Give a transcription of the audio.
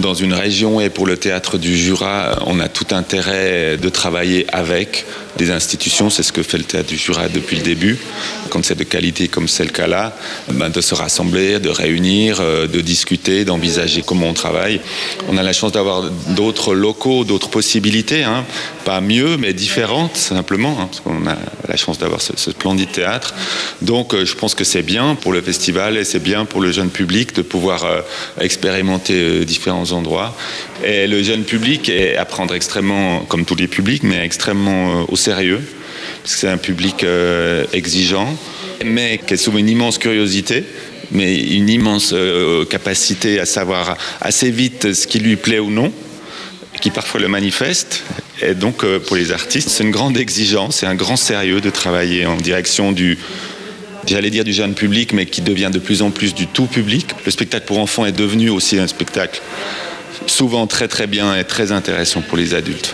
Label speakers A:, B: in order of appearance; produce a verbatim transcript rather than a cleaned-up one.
A: Dans une région et pour le théâtre du Jura, on a tout intérêt de travailler avec des institutions. C'est ce que fait le théâtre du Jura depuis le début. Quand c'est de qualité comme c'est le cas là, ben de se rassembler, de réunir, de discuter, d'envisager comment on travaille. On a la chance d'avoir d'autres locaux, d'autres possibilités, hein. Pas mieux, mais différentes simplement, hein, parce qu'on a la chance d'avoir ce, ce splendide théâtre. Donc je pense que c'est bien pour le festival et c'est bien pour le jeune public de pouvoir euh, expérimenter euh, différents endroits. Et le jeune public est à prendre extrêmement, comme tous les publics, mais extrêmement euh, au sérieux, parce que c'est un public euh, exigeant, mais qui a souvent une immense curiosité, mais une immense euh, capacité à savoir assez vite ce qui lui plaît ou non, qui parfois le manifeste. Et donc euh, pour les artistes, c'est une grande exigence et un grand sérieux de travailler en direction du, j'allais dire du jeune public, mais qui devient de plus en plus du tout public. Le spectacle pour enfants est devenu aussi un spectacle souvent très très bien et très intéressant pour les adultes.